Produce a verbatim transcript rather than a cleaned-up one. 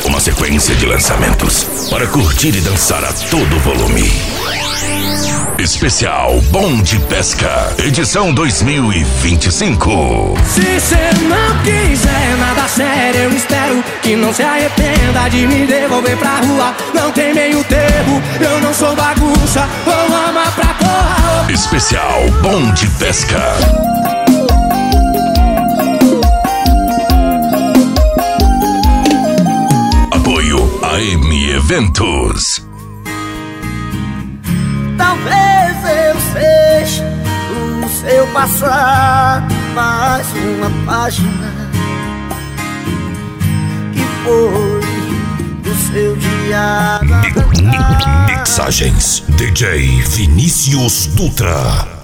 Uma sequência de lançamentos para curtir e dançar a todo volume. Especial Bom de Pesca, edição dois mil e vinte e cinco. Se cê não quiser nada sério, eu espero que não se arrependa de me devolver pra rua. Não tem meio termo, eu não sou bagunça, vou amar pra porra. Especial Bom de Pesca. Apoio A M Eventos. Talvez eu seja o seu passado, mais uma página que foi do seu diário. Mixagens D J Vinícius Dutra.